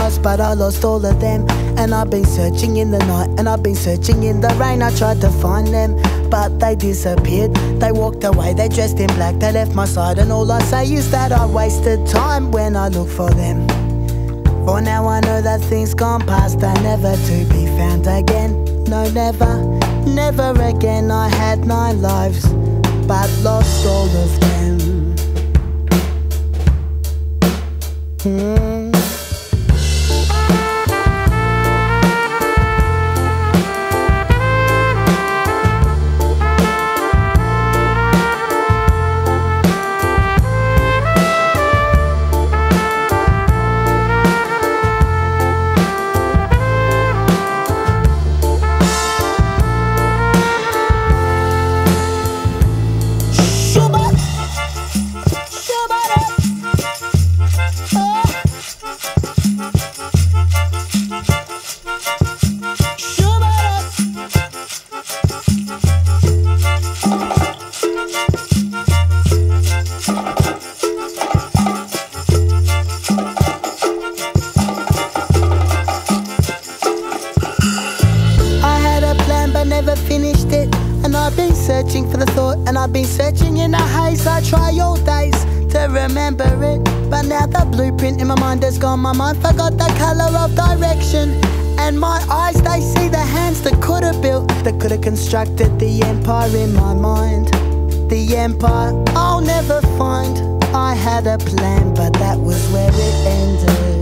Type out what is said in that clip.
lost, but I lost all of them. And I've been searching in the night, and I've been searching in the rain. I tried to find them, but they disappeared. They walked away, they dressed in black, they left my side. And all I say is that I wasted time when I look for them. For now I know that things gone past are never to be found again. No, never, never again. I had 9 lives, but lost all of them. Never finished it, and I've been searching for the thought, and I've been searching in a haze. I try all days to remember it, but now the blueprint in my mind has gone. My mind forgot the colour of direction, and my eyes, they see the hands that could have built, that could have constructed the empire in my mind. The empire I'll never find. I had a plan, but that was where it ended.